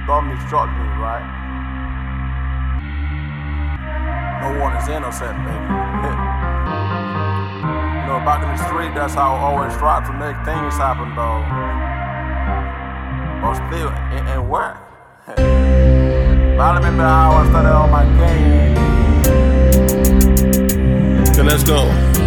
thought me shot me, right? No one is innocent, baby. You know, back in the street, that's how I always try to make things happen, though. But still, it ain't work. I remember how I started on my game. Okay, let's go.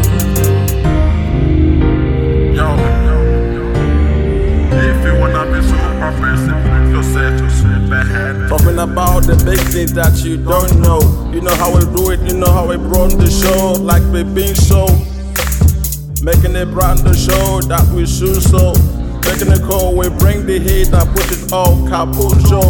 If you wanna be super person, yourself to super head. Talking about the big things that you don't know. You know how we do it, you know how we run the show. Like we been show. Making it brand the show that we should so. Making it cold, we bring the heat and push it all Capucho.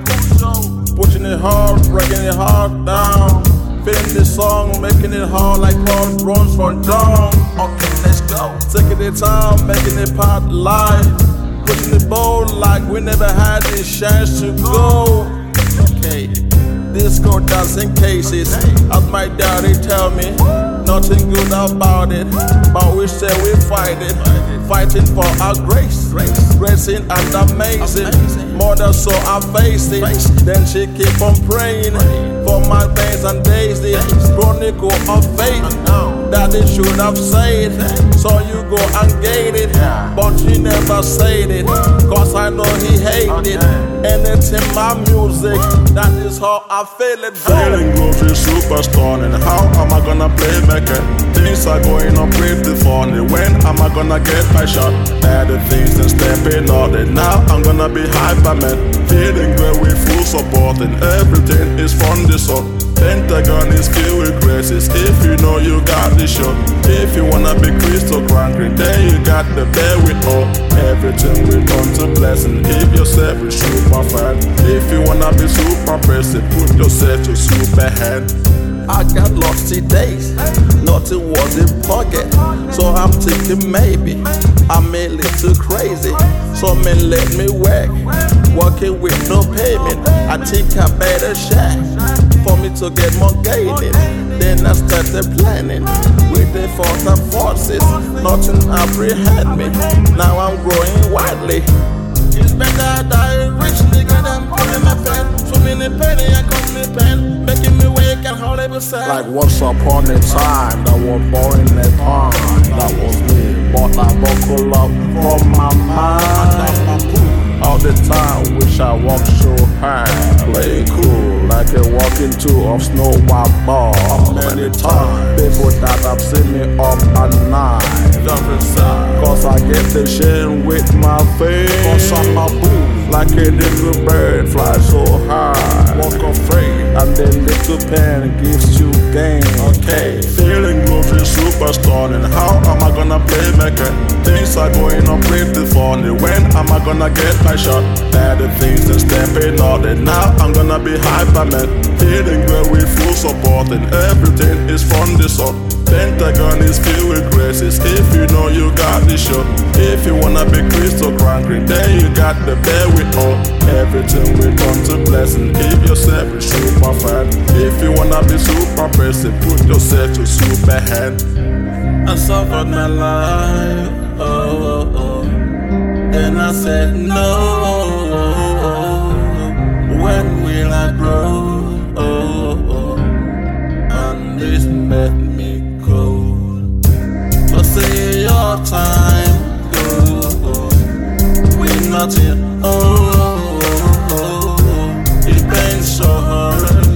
Pushing it hard, breaking it hard down. Feeling the song, making it hard like Paul runs from dawn. Okay, let's go. Taking the time, making it part live. Pushing the boat like we never had the chance to go. Okay, disco dancing cases. As my daddy tell me, nothing good about it. But we say we fight it. Fighting for our grace. Gracing and amazing. Mother so I face it. Then she keep on praying for my veins and daisy. Chronicle of faith. Daddy should have said it. So you go and get it. But he never said it. Cause I know he hate it. Anything my music, that is how I feel it. Feeling groovy, superstar, and how am I gonna play back it? Things are going on pretty funny. When am I gonna get my shot? Adding things and stepping on it. Now I'm gonna be hyperman. Feeling great with full support, and everything is from the soul. Pentagon is filled with graces. If you know you got the shot. If you wanna be crystal cranky, then you got the bear with all. Everything will come to blessing. If yourself is super fan. If you wanna be super person, put yourself to super hand. I got lost in days, nothing was in pocket. So I'm thinking maybe I'm a little crazy. So man let me work, working with no payment. I think I better share for me to get more gaining. Then I started planning with the force and forces. Nothing apprehend me, now I'm growing widely. It's better die rich nigga than pulling my pen. So many penny I come me pen, making me wake and horrible sad. Like once upon a time, that was born in a time. That was me, but I buckle up from my mind. All the time, wish I walked so high. Play cool, like a walking tour of snow white ball. Many times, people that have seen me up at night. Jumping side, Cause I get the shame with my face. cause I'm a boom, Like a little bird, fly so high. walk afraid. And the little pen gives you gain. Okay, Feeling groovy, superstar, and how am I gonna play back it? Things are going on pretty funny. When am I gonna get my shot? Adding things and stepping on it. Now I'm gonna be hyperman. Feeling great with full support, and everything is from the soul. Pentagon is filled with graces. If you know you got the shot. If you wanna be crystal cranky, then you got the bear with all. Everything will come to blessing. If yourself is super fan. If you wanna be super person, put yourself to super hand. I suffered my life, then I said no. When will I grow? And this made me cold. But say your time go, with nothing. It pains so hard.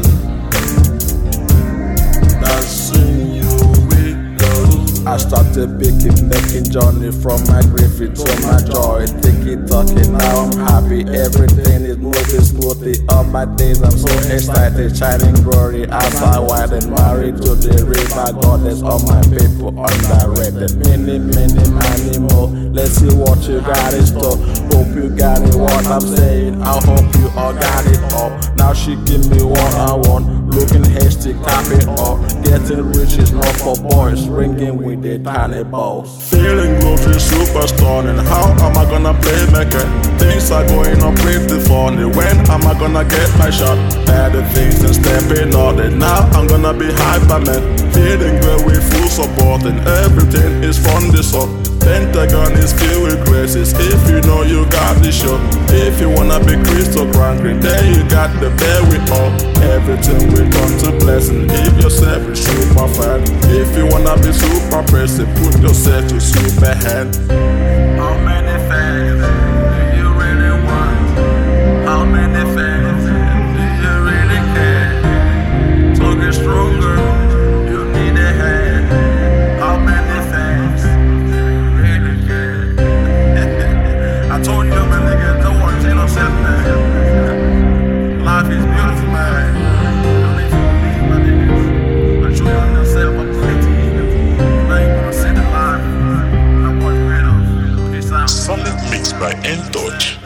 That's when you will go. I started picking, making journey from my grief to my joy. Thinking, talking, now I'm happy. Everything is moving smoothly. All my days I'm so excited, shining glory as I widen. Married to the river goddess. All my people underrated. Many more. Let's see what you got in store. Hope you got it, what I'm saying. I hope you all got it all. Now she give me what I want. Looking hasty, cap it all. Getting rich is not for boys. Ringing with the tiny balls. Feeling groovy, superstar, and how am I gonna play back it? Things are going on pretty funny. When am I gonna get my shot? Adding things and stepping on it. Now I'm gonna be hyperman. Feeling great with full support, and everything is from the soul. Pentagon is filled with graces. If you know you got the show. If you wanna be crystal cranking, then you got the bear with all. Everything will come to blessing if yourself is super fan. If you wanna be super person, put yourself to super hand. How many fans do you really want? How many fans do you really care? To get stronger, you need a hand. How many fans do you really care? I told you, man, nigga, don't want to take yourself, man. Life is beautiful, man. Don't need to believe, my niggas. But you on yourself, I'm plenty. Now you gonna see the life. I'm what weirdos. Peace out. Solid mix by N-Touch.